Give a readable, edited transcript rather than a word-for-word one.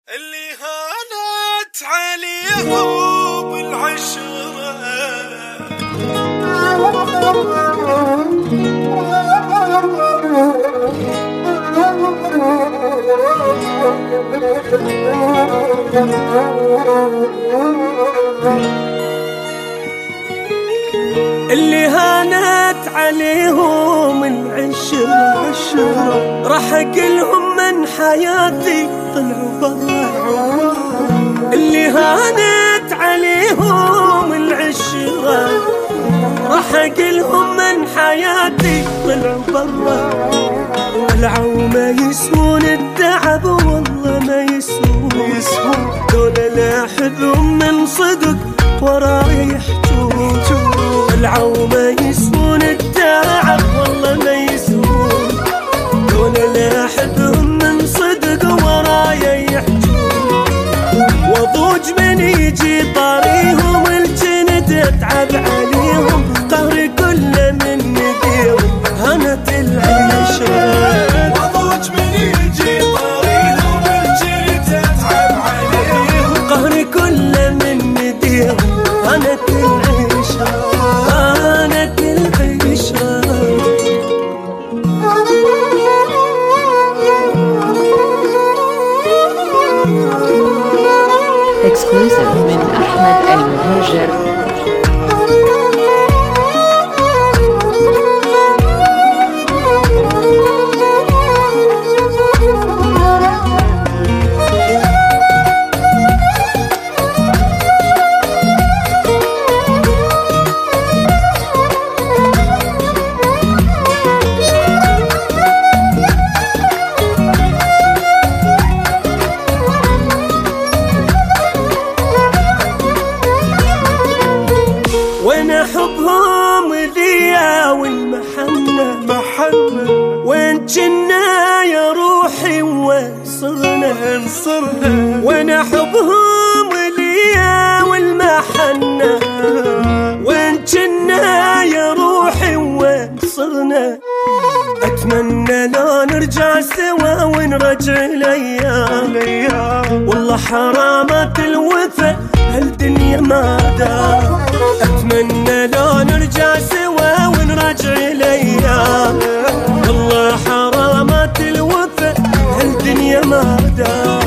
اللي هانت عليهم بالعشرة اللي هانت عليهم العشرة راح اقلهم من حياتي طلعوا برا. اللي هانت عليهم العشرة راح اقلهم من حياتي طلعوا برا. طلعوا ما يسوون التعب والله ما يسوون دول لا احبهم من صدق وراي يحجون. طلعوا ما يسوون التعب والله ما يسوون دول لا احبهم من صدق وراي يحجون. وضوج من يجي طاريهم الجند اتعب عليهم قهري كله من نديهم هنت العشرة. وضوج من يجي طاريهم الجند اتعب عليهم قهري كله من نديهم هنت العشرة هنت العشرة. Exclusive من أحمد المهاجر. وين حبهم ليا والمحنة وين جنا يا روحي وين صرنا. وين حبهم ليا والمحنة وين جنا يا روحي وين صرنا. أتمنى لو نرجع سوا ونرجع الأيام والله حرامات الوفا هالدنيا ما دام. أتمنى لو نرجع سوا ونرجع الأيام والله حرامات الوفا هالدنيا ما دام.